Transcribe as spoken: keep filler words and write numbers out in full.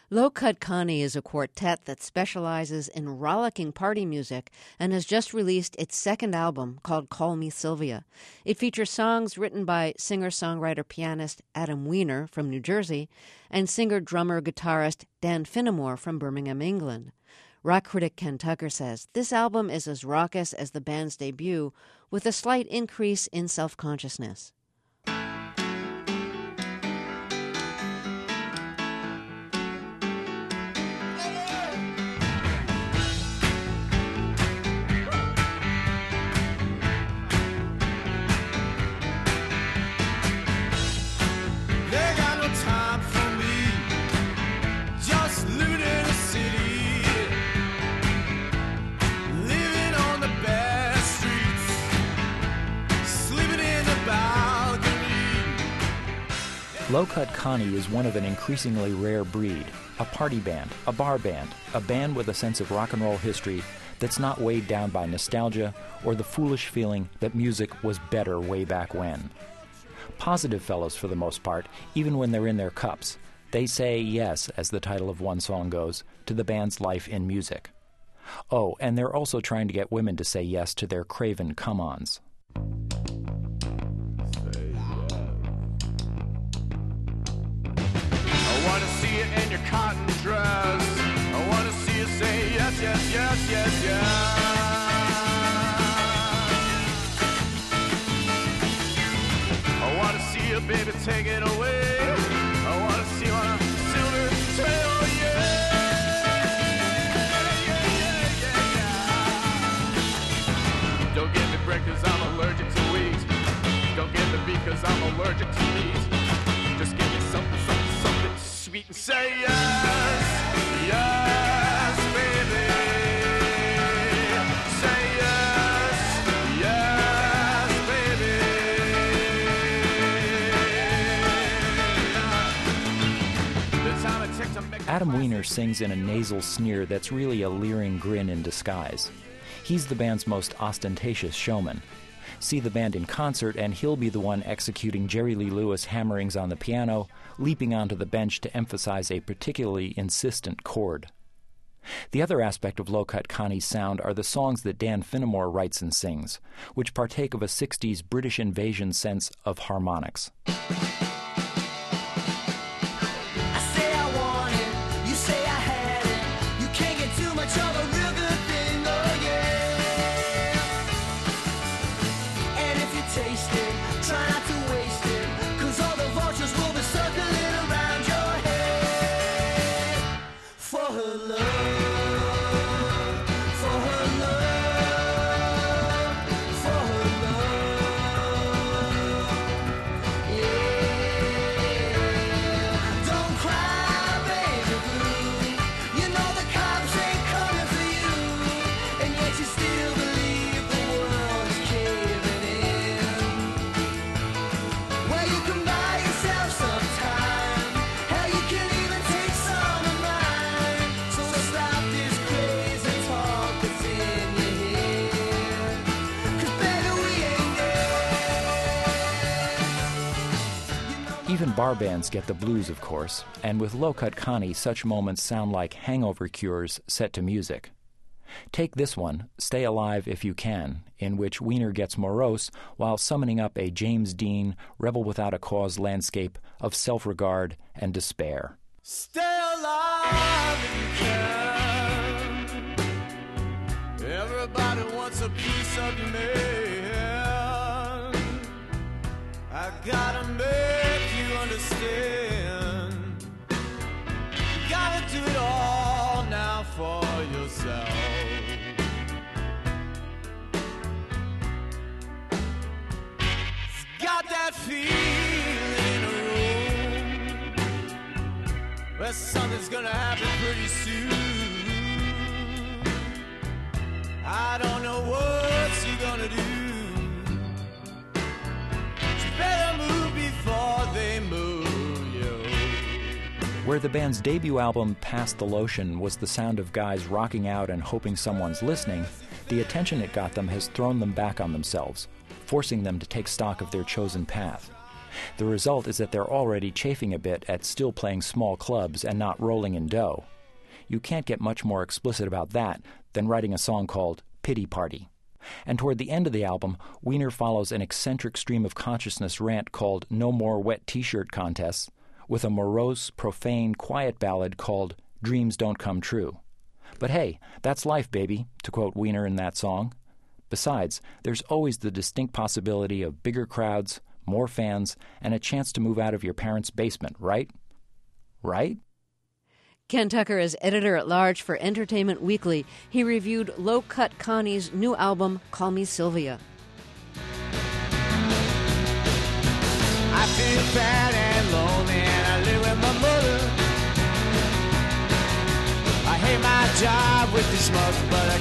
Low Cut Connie is a quartet that specializes in rollicking party music and has just released its second album called Call Me Sylvia. It features songs written by singer-songwriter-pianist Adam Weiner from New Jersey and singer-drummer-guitarist Dan Finnemore from Birmingham, England. Rock critic Ken Tucker says this album is as raucous as the band's debut, with a slight increase in self-consciousness. Low Cut Connie is one of an increasingly rare breed, a party band, a bar band, a band with a sense of rock and roll history that's not weighed down by nostalgia or the foolish feeling that music was better way back when. Positive fellows for the most part, even when they're in their cups. They say yes, as the title of one song goes, to the band's life in music. Oh, and they're also trying to get women to say yes to their craven come-ons. I want to see you in your cotton dress. I want to see you say yes, yes, yes, yes, yes. I want to see you, baby, take it away. I want to see you on a silver trail, yeah. Yeah, yeah, yeah, yeah. Don't give me bread 'cause I'm allergic to wheat. Don't give me beef 'cause I'm allergic to meat. Just give me something, something, something sweet and say yes, yes, baby. Say yes, yes, baby. The time it takes to make Adam Weiner sings in a nasal sneer that's really a leering grin in disguise. He's the band's most ostentatious showman. See the band in concert and he'll be the one executing Jerry Lee Lewis hammerings on the piano, leaping onto the bench to emphasize a particularly insistent chord. The other aspect of Low Cut Connie's sound are the songs that Dan Finnemore writes and sings, which partake of a sixties British invasion sense of harmonics. Even bar bands get the blues, of course, and with Low Cut Connie, such moments sound like hangover cures set to music. Take this one, Stay Alive If You Can, in which Weiner gets morose while summoning up a James Dean, rebel without a cause landscape of self-regard and despair. Stay alive if you can. Everybody wants a piece of you, man. I gotta make you understand. You gotta do it all now for yourself. Got that feeling in a room where something's gonna happen pretty soon. I don't know what you're gonna do. You better move before they move you. Where the band's debut album, Past the Lotion, was the sound of guys rocking out and hoping someone's listening, the attention it got them has thrown them back on themselves, forcing them to take stock of their chosen path. The result is that they're already chafing a bit at still playing small clubs and not rolling in dough. You can't get much more explicit about that than writing a song called Pity Party. And toward the end of the album, Weiner follows an eccentric stream of consciousness rant called No More Wet T-Shirt Contests with a morose, profane, quiet ballad called Dreams Don't Come True. But hey, that's life, baby, to quote Weiner in that song. Besides, there's always the distinct possibility of bigger crowds, more fans, and a chance to move out of your parents' basement, right? Right? Ken Tucker is editor-at-large for Entertainment Weekly. He reviewed Low Cut Connie's new album, Call Me Sylvia. I feel bad and lonely and I live with my mother. I hate my job with this muscle, but